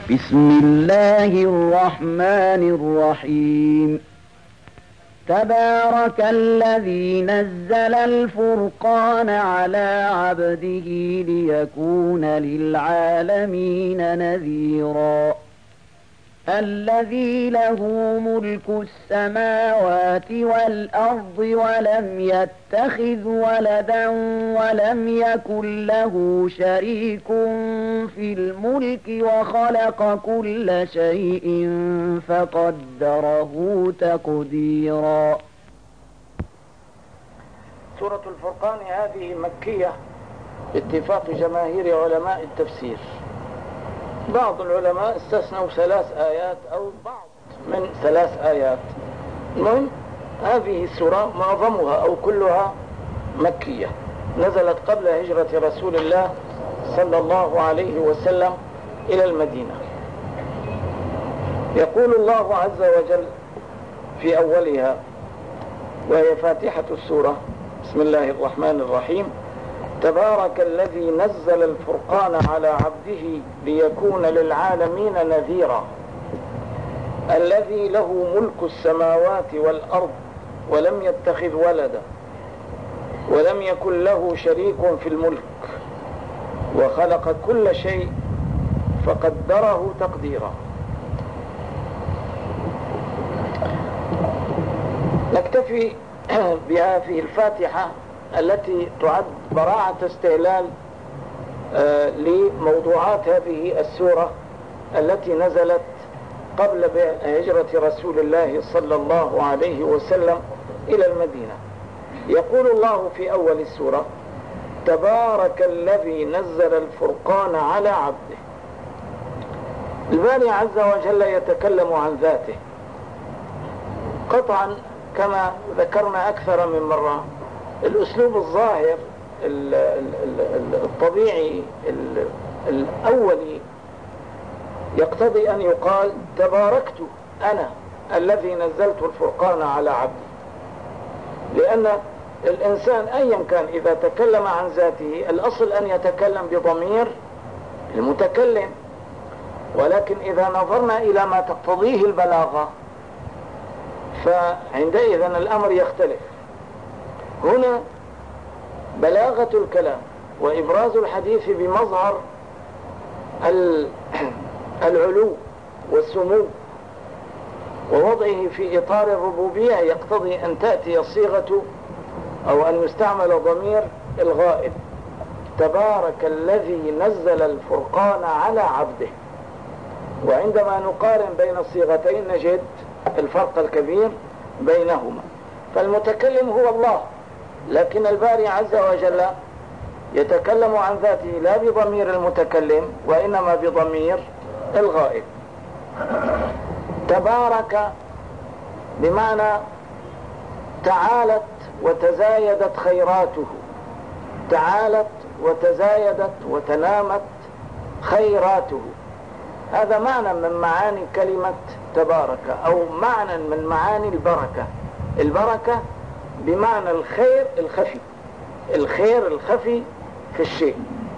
بسم الله الرحمن الرحيم. تبارك الذي نزل الفرقان على عبده ليكون للعالمين نذيرا. الذي له ملك السماوات والأرض ولم يتخذ ولدا ولم يكن له شريك في الملك وخلق كل شيء فقدره تقديرا. سورة الفرقان هذه مكية باتفاق جماهير علماء التفسير. بعض العلماء استثنوا 3 آيات أو بعض من 3 آيات. المهم هذه السورة معظمها أو كلها مكية، نزلت قبل هجرة رسول الله صلى الله عليه وسلم إلى المدينة. يقول الله عز وجل في أولها وهي فاتحة السورة: بسم الله الرحمن الرحيم. تبارك الذي نزل الفرقان على عبده ليكون للعالمين نذيرا. الذي له ملك السماوات والأرض ولم يتخذ ولدا ولم يكن له شريك في الملك وخلق كل شيء فقدره تقديرا. نكتفي بهذه الفاتحة التي تعد براعة استهلال لموضوعات هذه السورة التي نزلت قبل هجرة رسول الله صلى الله عليه وسلم إلى المدينة. يقول الله في أول السورة: تبارك الذي نزل الفرقان على عبده. الباري عز وجل يتكلم عن ذاته قطعا كما ذكرنا أكثر من مرة. الأسلوب الظاهر الطبيعي الأولي يقتضي أن يقال: تباركت أنا الذي نزلت الفرقان على عبدي، لأن الإنسان أيا كان إذا تكلم عن ذاته الأصل أن يتكلم بضمير المتكلم، ولكن إذا نظرنا إلى ما تقتضيه البلاغة فعندئذ الأمر يختلف. هنا بلاغة الكلام وإبراز الحديث بمظهر العلو والسمو ووضعه في إطار الربوبية يقتضي أن تأتي الصيغة أو أن يستعمل ضمير الغائب: تبارك الذي نزل الفرقان على عبده. وعندما نقارن بين الصيغتين نجد الفرق الكبير بينهما. فالمتكلم هو الله، لكن الباري عز وجل يتكلم عن ذاته لا بضمير المتكلم وإنما بضمير الغائب. تبارك بمعنى تعالت وتزايدت خيراته، تعالت وتزايدت وتنامت خيراته. هذا معنى من معاني كلمة تبارك، أو معنى من معاني البركة. البركة بمعنى الخير الخفي، الخير الخفي في الشيء.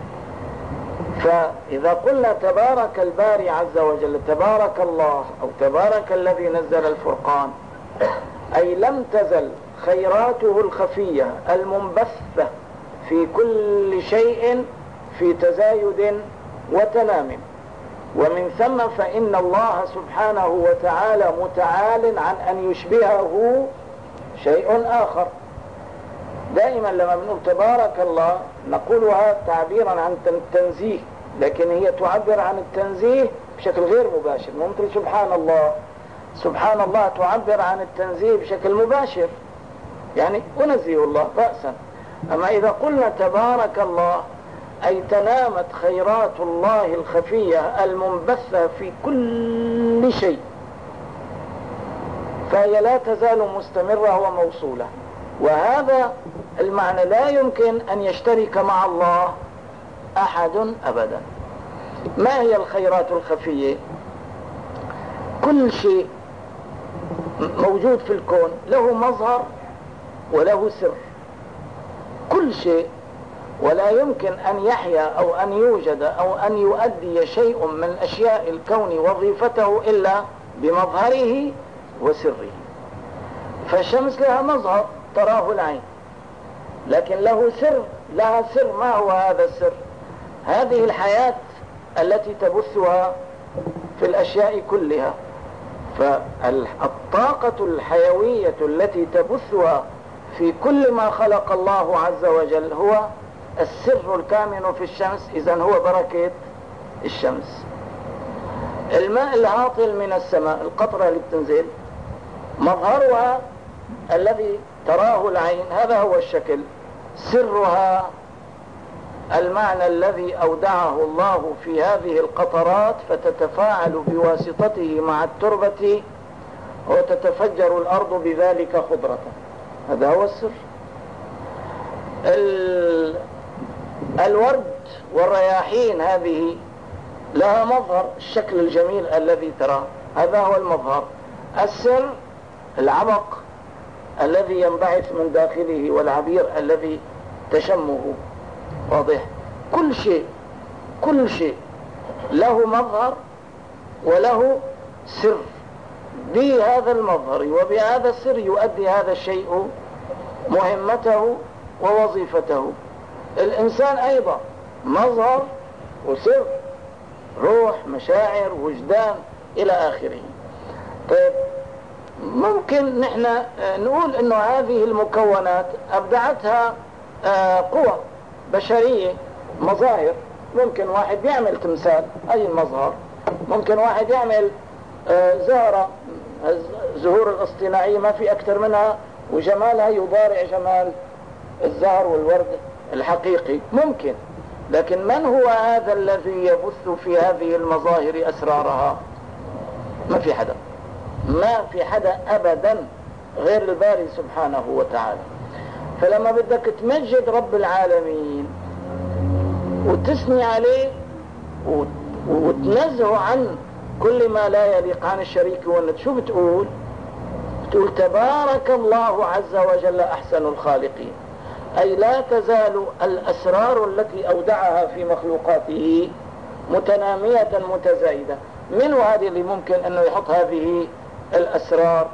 فإذا قلنا تبارك الباري عز وجل، تبارك الله أو تبارك الذي نزل الفرقان، أي لم تزل خيراته الخفية المنبثة في كل شيء في تزايد وتنام. ومن ثم فإن الله سبحانه وتعالى متعال عن أن يشبهه شيء آخر. دائما لما بنقول تبارك الله نقولها تعبيرا عن التنزيه، لكن هي تعبر عن التنزيه بشكل غير مباشر. ممكن سبحان الله، سبحان الله تعبر عن التنزيه بشكل مباشر، يعني أنزيه الله رأسا. أما إذا قلنا تبارك الله أي تنامت خيرات الله الخفية المنبثة في كل شيء، فهي لا تزال مستمرة وموصولة. وهذا المعنى لا يمكن أن يشترك مع الله أحد أبدا. ما هي الخيرات الخفية؟ كل شيء موجود في الكون له مظهر وله سر، كل شيء، ولا يمكن أن يحيا أو أن يوجد أو أن يؤدي شيء من أشياء الكون وظيفته إلا بمظهره وسره. فالشمس لها مظهر تراه العين، لكن له سر، لها سر. ما هو هذا السر؟ هذه الحياة التي تبثها في الأشياء كلها. فالطاقة الحيوية التي تبثها في كل ما خلق الله عز وجل هو السر الكامن في الشمس. إذن هو بركة الشمس. الماء الهاطل من السماء، القطرة اللي بتنزل، مظهرها الذي تراه العين، هذا هو الشكل. سرها المعنى الذي أودعه الله في هذه القطرات، فتتفاعل بواسطته مع التربة وتتفجر الأرض بذلك خضرة. هذا هو السر. الورد والرياحين هذه لها مظهر، الشكل الجميل الذي تراه، هذا هو المظهر. السر العبق الذي ينبعث من داخله والعبير الذي تشمه. واضح؟ كل شيء له مظهر وله سر. بهذا المظهر وبهذا السر يؤدي هذا الشيء مهمته ووظيفته. الإنسان أيضا مظهر وسر، روح، مشاعر، وجدان، إلى آخره. طيب، ممكن نحن نقول إنه هذه المكونات أبدعتها قوى بشرية، مظاهر. ممكن واحد يعمل تمثال، أي مظهر. ممكن واحد يعمل زهرة، الزهور الاصطناعية ما في أكثر منها، وجمالها يضارع جمال الزهر والورد الحقيقي. ممكن. لكن من هو هذا الذي يبث في هذه المظاهر أسرارها؟ ما في حدا أبدا غير الباري سبحانه وتعالى. فلما بدك تمجد رب العالمين وتثني عليه وتنزه عن كل ما لا يليق، عن الشريك والند، شو بتقول؟ بتقول تبارك الله عز وجل أحسن الخالقين. أي لا تزال الأسرار التي أودعها في مخلوقاته متنامية متزايدة. من هذه اللي ممكن أنه يحط هذه الأسرار؟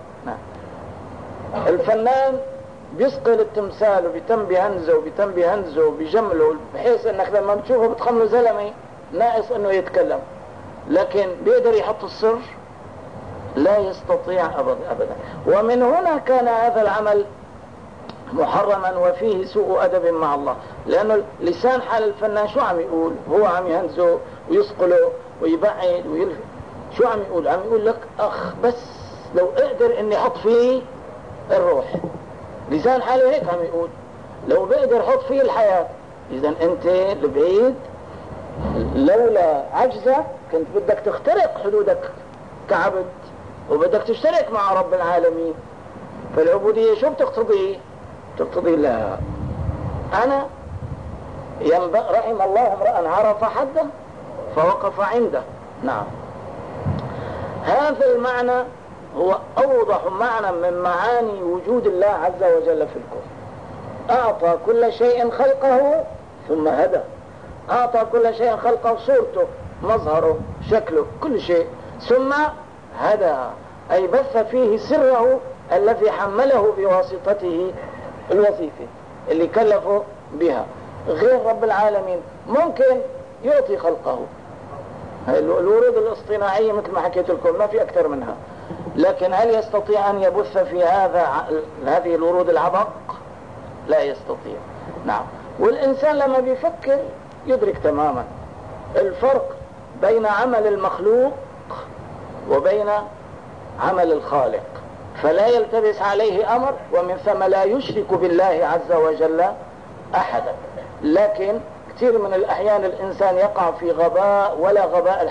الفنان بيسقل التمثال وبيتم بهنزه وبيجمله، بحيث انك لما بتشوفه بتخمله زلمه ناقص انه يتكلم. لكن بيقدر يحط السر؟ لا يستطيع ابدا. ومن هنا كان هذا العمل محرما وفيه سوء ادب مع الله، لانه لسان حال الفنان شو عم يقول؟ هو عم يهنزه ويسقله ويبعد ويلفت. شو عم يقول؟ عم يقول لك بس لو اقدر اني احط فيه الروح. لسان حاله هيك عم يقول، لو بقدر حط فيه الحياة. إذا أنت البعيد لولا عجزك كنت بدك تخترق حدودك كعبد، وبدك تشترك مع رب العالمين. فالعبودية شو بتقتضي؟ لا، أنا رحم الله امرأ عرف حده فوقف عنده. نعم، هذا المعنى هو أوضح معنى من معاني وجود الله عز وجل في الكون. أعطى كل شيء خلقه ثم هدى. أعطى كل شيء خلقه، صورته، مظهره، شكله، كل شيء، ثم هدى، أي بث فيه سره الذي حمله بواسطته الوظيفة اللي كلفه بها. غير رب العالمين ممكن يعطي خلقه. الورود الاصطناعية مثل ما حكيت لكم ما في أكثر منها، لكن هل يستطيع أن يبث في هذه الورود العبق؟ لا يستطيع. نعم. والإنسان لما بيفكر يدرك تماما الفرق بين عمل المخلوق وبين عمل الخالق، فلا يلتبس عليه أمر، ومن ثم لا يشرك بالله عز وجل أحدا. لكن كثير من الأحيان الإنسان يقع في غباء، ولا غباء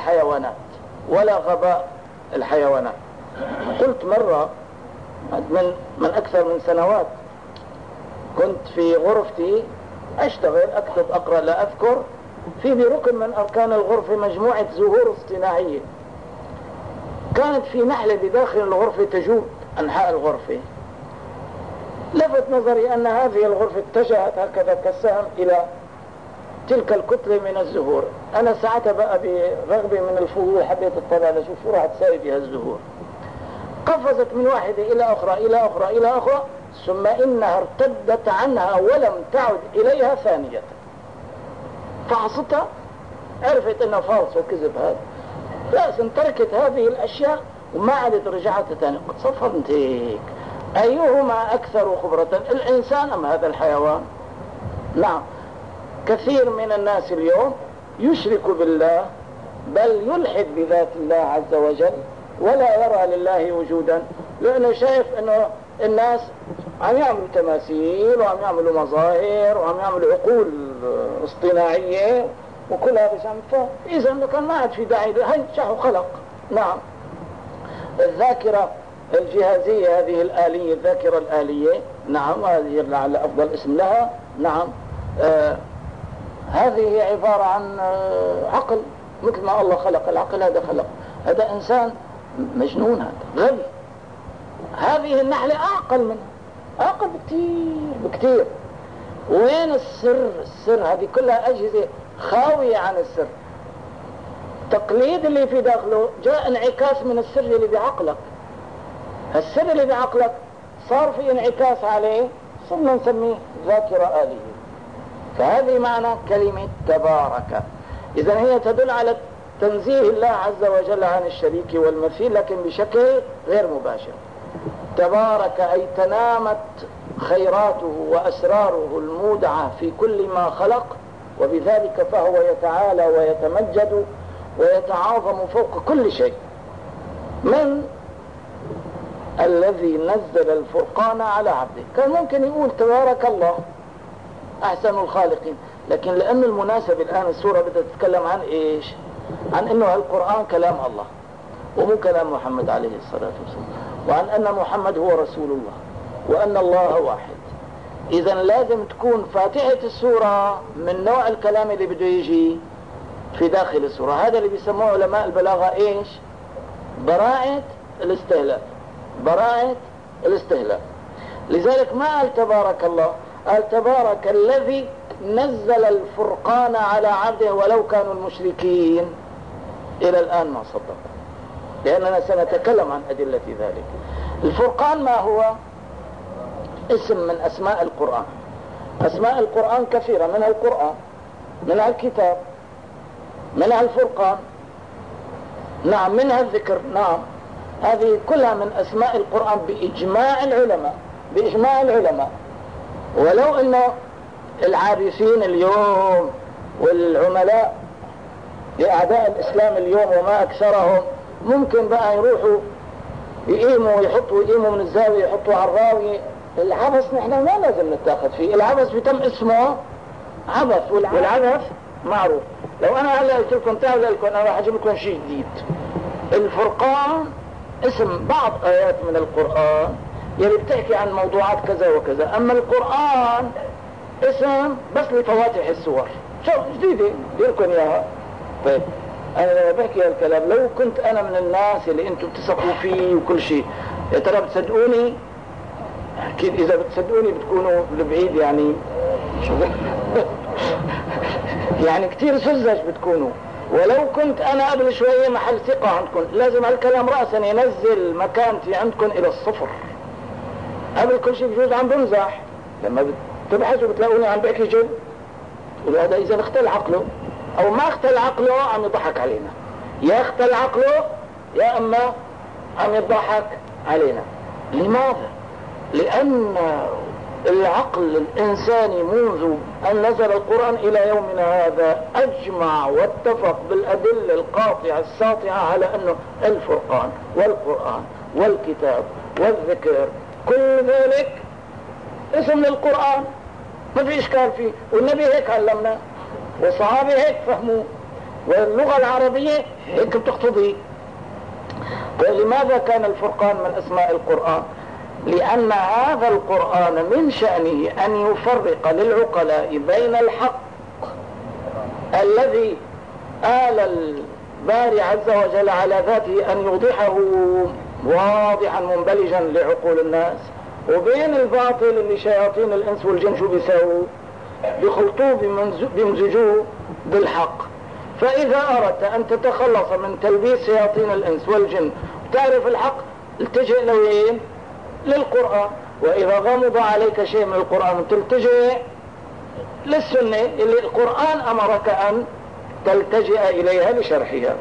الحيوانات. قلت مرة من أكثر من سنوات، كنت في غرفتي أشتغل، أكتب، أقرأ، لا أذكر، في بركن من أركان الغرفة مجموعة زهور اصطناعية. كانت في نحلة بداخل الغرفة تجوب أنحاء الغرفة. لفت نظري أن هذه الغرفة اتجهت هكذا كالسهم إلى تلك الكتلة من الزهور. أنا ساعتها بقى برغبة من الفضول حبيت اطلع لشوف شو راح تساوي فيها الزهور. قفزت من واحدة إلى أخرى إلى أخرى إلى أخرى، ثم إنها ارتدت عنها ولم تعد إليها ثانية. فحصتها عرفت إنه فالص وكذب هذا، لازم تركت هذه الأشياء وما عادت رجعت ثاني. قد صفنت هيك، أيهما أكثر خبرة، الإنسان أم هذا الحيوان؟ نعم، كثير من الناس اليوم يشرك بالله، بل يلحد بذات الله عز وجل، ولا يرى لله وجودا، لأنه شايف أنه الناس عم يعملوا تماثيل وعم يعملوا مظاهر وعم يعملوا عقول اصطناعية وكل هذا شيء. إذا كان ما عاد في داعي، هي شحو خلق. نعم، الذاكرة الجهازية هذه الآلية، الذاكرة الآلية، نعم، هذه لعل أفضل اسم لها. نعم، هذه هي عبارة عن عقل، مثل ما الله خلق العقل، هذا خلق، هذا إنسان مجنون، هذا غبي. هذه النحلة أعقل منها، أعقل بكتير بكتير. وين السر؟ السر هذه كلها أجهزة خاوية عن السر. التقليد اللي في داخله جاء انعكاس من السر اللي بعقلك. السر اللي بعقلك صار في انعكاس عليه، صرنا نسميه ذاكرة آلية. فهذه معنى كلمة تبارك. إذن هي تدل على تنزيه الله عز وجل عن الشريك والمثيل، لكن بشكل غير مباشر. تبارك أي تنامت خيراته وأسراره المودعة في كل ما خلق، وبذلك فهو يتعالى ويتمجد ويتعاظم فوق كل شيء. من الذي نزل الفرقان على عبده؟ كان ممكن يقول تبارك الله أحسن الخالقين، لكن لأن المناسب الآن السورة بدها تتكلم عن إيش؟ عن أنه القرآن كلام الله ومو كلام محمد عليه الصلاة والسلام، وعن أن محمد هو رسول الله، وأن الله واحد. إذن لازم تكون فاتحة السورة من نوع الكلام اللي بده يجي في داخل السورة. هذا اللي بيسموه علماء البلاغة إيش؟ براعة الاستهلاك، براعة الاستهلاك. لذلك ما قال تبارك الله، قال تبارك الذي نزل الفرقان على عبده ولو كانوا المشركين. إلى الآن ما صدق، لأننا سنتكلم عن أدلة ذلك. الفرقان ما هو؟ اسم من أسماء القرآن. أسماء القرآن كثيرة، منها القرآن، منها الكتاب، منها الفرقان، نعم، منها الذكر. نعم، هذه كلها من أسماء القرآن بإجماع العلماء، بإجماع العلماء. ولو أنه العابثين اليوم والعملاء لأعداء الإسلام اليوم وما أكثرهم ممكن بقى يروحوا يقيموا يقيموا من الزاوية يحطوا على الراوية. العبث نحن ما لازم نتاخذ فيه، العبث بيتم اسمه عبث، والعبث معروف. لو أنا هلا قلت لكم تعالوا لكم أنا راح أجيب لكم شيء جديد. الفرقان اسم بعض آيات من القرآن يلي بتحكي عن موضوعات كذا وكذا، أما القرآن اسم بس لفواتح السور. شو جديدة لكم إياها. طيب أنا بحكي هالكلام، لو كنت أنا من الناس اللي أنتم بتثقوا فيه وكل شيء، يا ترى بتصدقوني؟ أكيد إذا بتصدقوني بتكونوا بالبعيد يعني يعني كتير سذج بتكونوا. ولو كنت أنا قبل شوية محل ثقة عندكم، لازم هالكلام رأسا ينزل مكانتي عندكم إلى الصفر. قبل كل شيء بجوز عم بمزح، لما بتبحثوا بتلاقوني عم بحكي جد، وهذا إذا اختل عقله أو ما اختل عقله عم يضحك علينا، يا اختل عقله يا أما عم يضحك علينا. لماذا؟ لأن العقل الإنساني منذ أن نزل القرآن إلى يومنا هذا أجمع واتفق بالأدلة القاطعة الساطعة على أنه الفرقان والقرآن والكتاب والذكر كل ذلك اسم للقرآن، ما في إشكال فيه. والنبي هيك علمنا، والصحابة هيك فهموا، واللغة العربية هيك بتقتضي. ولماذا كان الفرقان من أسماء القرآن؟ لأن هذا القرآن من شأنه أن يفرق للعقلاء بين الحق الذي آل الباري عز وجل على ذاته أن يوضحه واضحا منبلجا لعقول الناس، وبين الباطل اللي شياطين الإنس والجن شو بيساووا؟ بخلطوه بيمزجوه بالحق. فإذا أردت أن تتخلص من تلبيس شياطين الإنس والجن وتعرف الحق، التجئ لوين؟ للقرآن. وإذا غمض عليك شيء من القرآن تلتجئ للسنة اللي القرآن أمرك أن تلتجئ إليها لشرحها.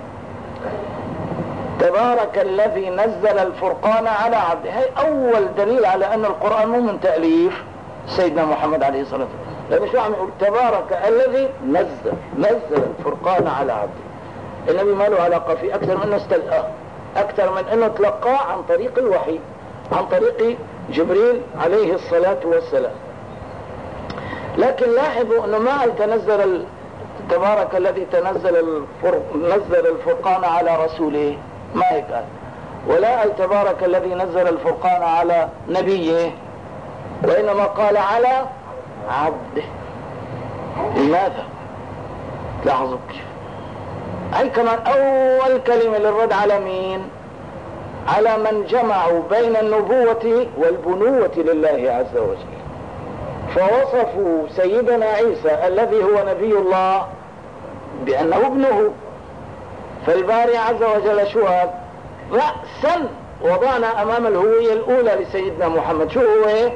تبارك الذي نزل الفرقان على عبده، هي أول دليل على أن القرآن مو من تأليف سيدنا محمد عليه الصلاة والسلام. لأن شو عم يقول؟ تبارك الذي نزل الفرقان على عبده. النبي ما له علاقة فيه أكثر من أنه استلقاه، أكثر من أنه تلقاه عن طريق الوحي، عن طريق جبريل عليه الصلاة والسلام. لكن لاحظوا أنه ما قال تنزل تبارك الذي نزل الفرقان على رسوله، ما هيك قال. ولا قال تبارك الذي نزل الفرقان على نبيه، وإنما قال على عبده. لماذا؟ لاحظوا كيف. هي كمان أول كلمة للرد على مين؟ على من جمعوا بين النبوة والبنوة لله عز وجل، فوصفوا سيدنا عيسى الذي هو نبي الله بأنه ابنه. فالباري عز وجل شو قال؟ رأسا وضعنا أمام الهوية الأولى لسيدنا محمد، شو هو؟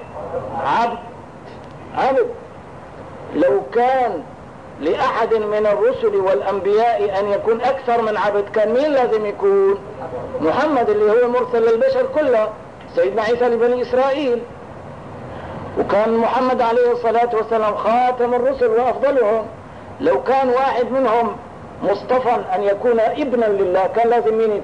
عبد. لو كان لأحد من الرسل والأنبياء أن يكون أكثر من عبد، كان مين لازم يكون؟ محمد اللي هو مرسل للبشر كله، سيدنا عيسى لبني إسرائيل. وكان محمد عليه الصلاة والسلام خاتم الرسل وأفضلهم. لو كان واحد منهم مصطفى أن يكون ابنا لله، كان لازم مين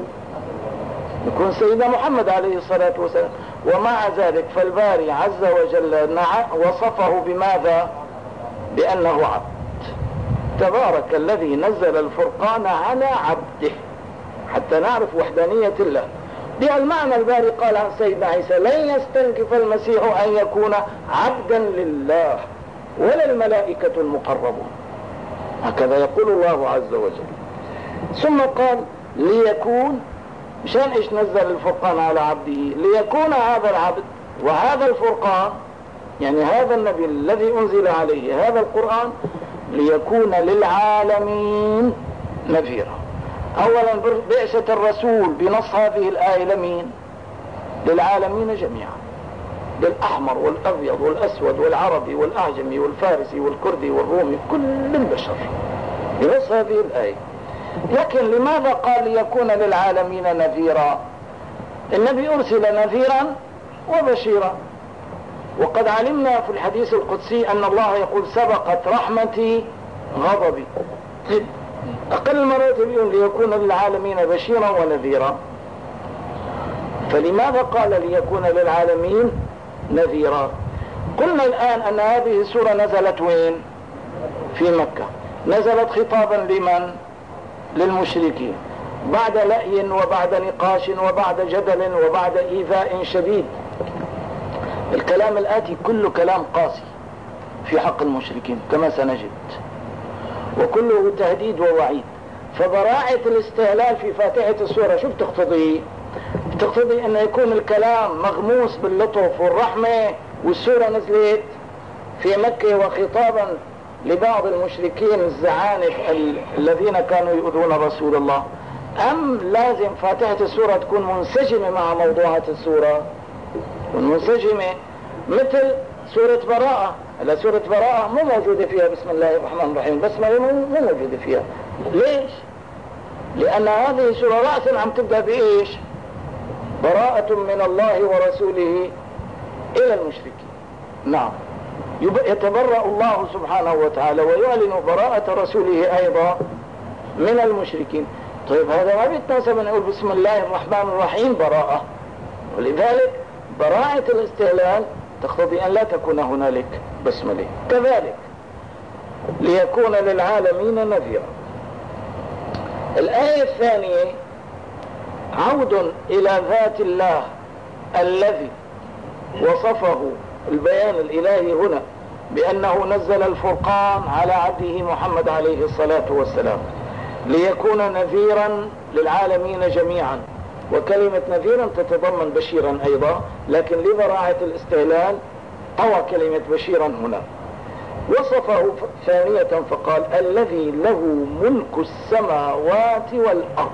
يكون سيدنا محمد عليه الصلاة والسلام. ومع ذلك فالباري عز وجل وصفه بماذا؟ بأنه عبد. تبارك الذي نزل الفرقان على عبده، حتى نعرف وحدانية الله. بهالمعنى الباري قال عن سيدنا عيسى: لن يستنكف المسيح أن يكون عبدا لله ولا الملائكة المقربون. هكذا يقول الله عز وجل. ثم قال ليكون، مشان ايش نزل الفرقان على عبده؟ ليكون هذا العبد وهذا الفرقان، يعني هذا النبي الذي انزل عليه هذا القرآن، ليكون للعالمين نذيرا. اولا بعثة الرسول بنص هذه الآية لمين؟ للعالمين جميعا، للأحمر والأبيض والأسود والعربي والأعجمي والفارسي والكردي والرومي، كل البشر بنص هذه الآية. لكن لماذا قال ليكون للعالمين نذيرا؟ النبي أرسل نذيرا وبشيرا، وقد علمنا في الحديث القدسي أن الله يقول: سبقت رحمتي غضبي. أقل مراتب يقول ليكون للعالمين بشيرا ونذيرا. فلماذا قال ليكون للعالمين نذيرا؟ قلنا الآن أن هذه السورة نزلت وين؟ في مكة. نزلت خطابا لمن؟ للمشركين، بعد لأي وبعد نقاش وبعد جدل وبعد إيذاء شديد. الكلام الآتي كله كلام قاسي في حق المشركين كما سنجد، وكله تهديد ووعيد. فبراعة الاستهلال في فاتحة السورة شو بتقتضي؟ بتقتضي أن يكون الكلام مغموس باللطف والرحمة. والسورة نزلت في مكة وخطابا لبعض المشركين الزعانف الذين كانوا يؤذون رسول الله. أم لازم فاتحة السورة تكون منسجمة مع موضوعات السورة؟ منسجمة، مثل سورة براءة. هلا سورة براءة مو موجودة فيها بسم الله الرحمن الرحيم، بسمة مو موجودة فيها. ليش؟ لأن هذه السورة رأسا عم تبدأ بإيش؟ براءة من الله ورسوله إلى المشركين. نعم، يتبرأ الله سبحانه وتعالى ويعلن براءة رسوله أيضا من المشركين. طيب هذا ما بيتناسب أن نقول بسم الله الرحمن الرحيم براءة، ولذلك براءة الاستهلال تقتضي أن لا تكون هنالك بسملة. كذلك ليكون للعالمين نذيرا. الآية الثانية عود إلى ذات الله الذي وصفه البيان الإلهي هنا بأنه نزل الفرقان على عبده محمد عليه الصلاة والسلام ليكون نذيرا للعالمين جميعا. وكلمة نذيرا تتضمن بشيرا أيضا، لكن لبراعة الاستهلال طوى كلمة بشيرا هنا. وصفه ثانية فقال الذي له ملك السماوات والأرض،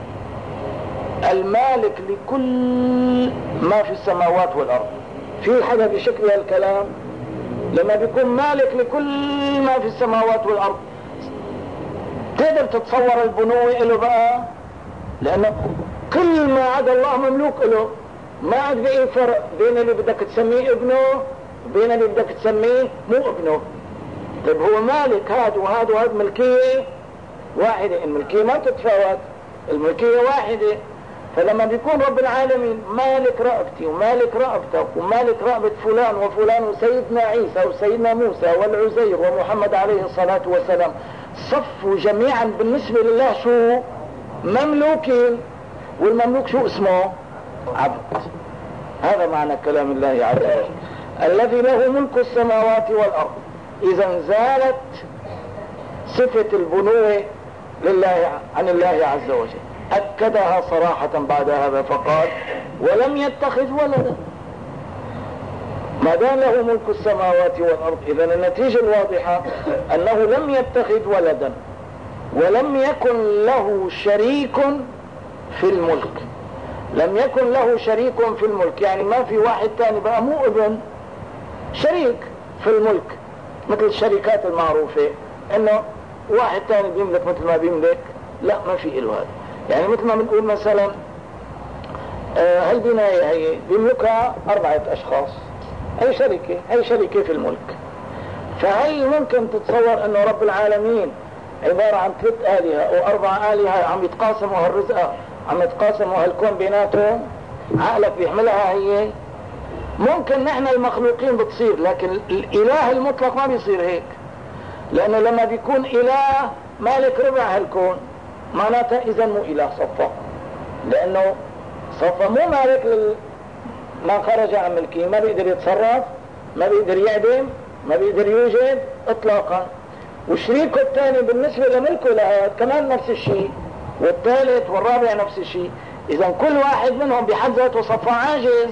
المالك لكل ما في السماوات والأرض. في حدا بشكل الكلام لما بيكون مالك لكل ما في السماوات والأرض تقدر تتصور البنوة له بقى، لأنه كل ما عدا الله مملوك له. ما عاد بقى فرق بين اللي بدك تسميه ابنه وبين اللي بدك تسميه مو ابنه. طيب هو مالك هاد وهاد وهاد، ملكية واحدة، الملكية ما تتفاوت، الملكية واحدة. فلما بيكون رب العالمين مالك رقبتي ومالك رقبتك ومالك رقبة فلان وفلان وسيدنا عيسى وسيدنا موسى والعزير ومحمد عليه الصلاة والسلام، صفوا جميعا بالنسبة لله شو؟ مملوكين. والمملوك شو اسمه؟ عبد. هذا معنى كلام الله عز وجل، الذي له ملك السماوات والأرض. إذا زالت صفة البنوة لله عن الله عز وجل، أكدها صراحة بعد هذا فقال ولم يتخذ ولدا. ما دام له ملك السماوات والأرض، إذن النتيجة الواضحة أنه لم يتخذ ولدا ولم يكن له شريك في الملك. لم يكن له شريك في الملك يعني ما في واحد تاني بقى مو ابن شريك في الملك، مثل الشركات المعروفة انه واحد تاني بيملك مثل ما بيملك، لا ما في له هذا. يعني مثل ما بنقول مثلا هالبناية هي بيملكها 4 أشخاص، هي شركة في الملك. فهل ممكن تتصور انه رب العالمين عبارة عن 3 آلهة أو 4 آلهة عم يتقاسموا هالرزق، عم يتقاسموا هالكون بيناتهم؟ عقلك بيحملها هي؟ ممكن نحن المخلوقين بتصير، لكن الإله المطلق ما بيصير هيك. لأنه لما بيكون إله مالك ربع هالكون معناته إذا مو إله صفا، لأنه صفا مو مالك ما خرج عن ملكه، ما بيقدر يتصرف، ما بيقدر يعدم، ما بيقدر يوجد إطلاقا. وشريكه الثاني بالنسبة لملكه لهذا كمان نفس الشيء، والثالث والرابع نفس الشيء. إذا كل واحد منهم بحد ذاته صفا عاجز،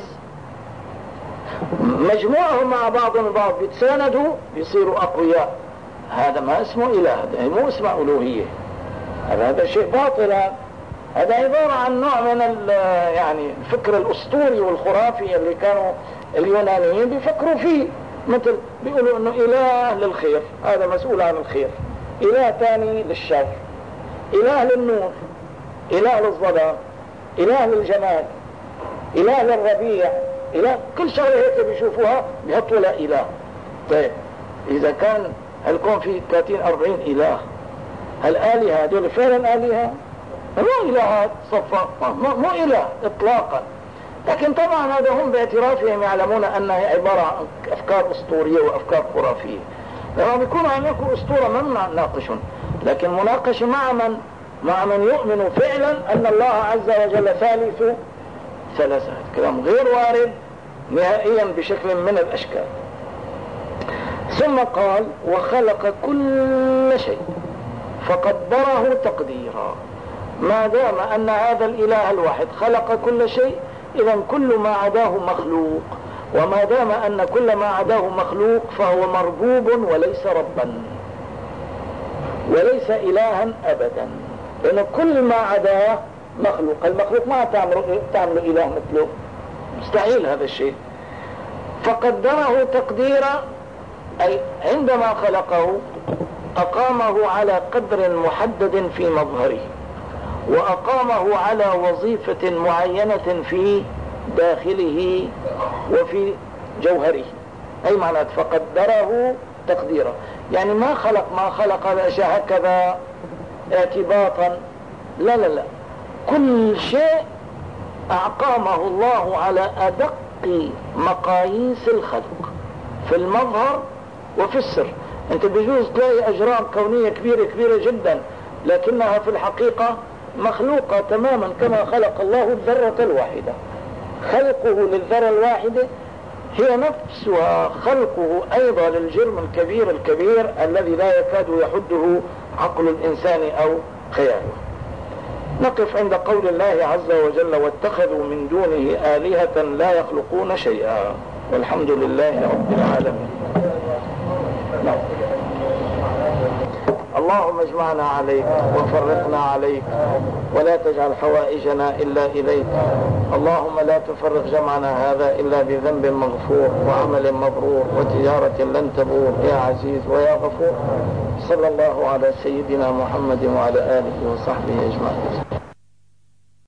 مجموعهم مع بعضهم البعض بيتساندوا بيصيروا أقوياء. هذا ما اسمه إله، هذا مو اسمه ألوهية، هذا شيء باطل. هذا عبارة عن نوع من يعني الفكر الأسطوري والخرافي اللي كانوا اليونانيين بيفكروا فيه. مثل بيقولوا انه اله للخير، هذا مسؤول عن الخير، اله ثاني للشر، اله للنور، اله للظلام، اله للجمال، اله للربيع، اله كل شغله هيك بيشوفوها بيحطوا لها اله. طيب اذا كان هالكون فيه 30-40 اله، هالآلهة هذول فعلا آلهة؟ مو الهات صفا، مو اله اطلاقا. لكن طبعا هذا هم باعترافهم يعلمون انها عبارة عن افكار اسطورية وافكار خرافية. لما بيكونوا عم يحكوا اسطورة ما نناقشهم، لكن مناقشة مع من يؤمن فعلا ان الله عز وجل ثالث ثلاثة. كلام غير وارد نهائيا بشكل من الاشكال. ثم قال وخلق كل شيء فقدره تقديرا. ما دام ان هذا الاله الواحد خلق كل شيء، إذا كل ما عداه مخلوق، وما دام أن كل ما عداه مخلوق فهو مربوب وليس ربا وليس إلها أبدا، لأن كل ما عداه مخلوق. المخلوق ما تعمل إله مثله، مستحيل هذا الشيء. فقدره تقديرا أي عندما خلقه أقامه على قدر محدد في مظهره، وأقامه على وظيفة معينة في داخله وفي جوهره. أي معنى فقدره تقديرا، يعني ما خلق الأشياء هكذا اعتباطا، لا، كل شيء أقامه الله على أدق مقاييس الخلق في المظهر وفي السر. أنت بيجوز تلاقي أجرام كونية كبيرة جدا، لكنها في الحقيقة مخلوقة تماما كما خلق الله الذرة الواحدة. خلقه للذرة الواحدة هي نفسها خلقه أيضا للجرم الكبير الذي لا يكاد يحده عقل الإنسان أو خياله. نقف عند قول الله عز وجل واتخذوا من دونه آلهة لا يخلقون شيئا، والحمد لله رب العالمين. اللهم اجمعنا عليك وفرقنا عليك، ولا تجعل حوائجنا إلا إليك. اللهم لا تفرق جمعنا هذا إلا بذنب مغفور وعمل مبرور وتجارة لن تبور يا عزيز ويا غفور. صلى الله على سيدنا محمد وعلى آله وصحبه أجمعين.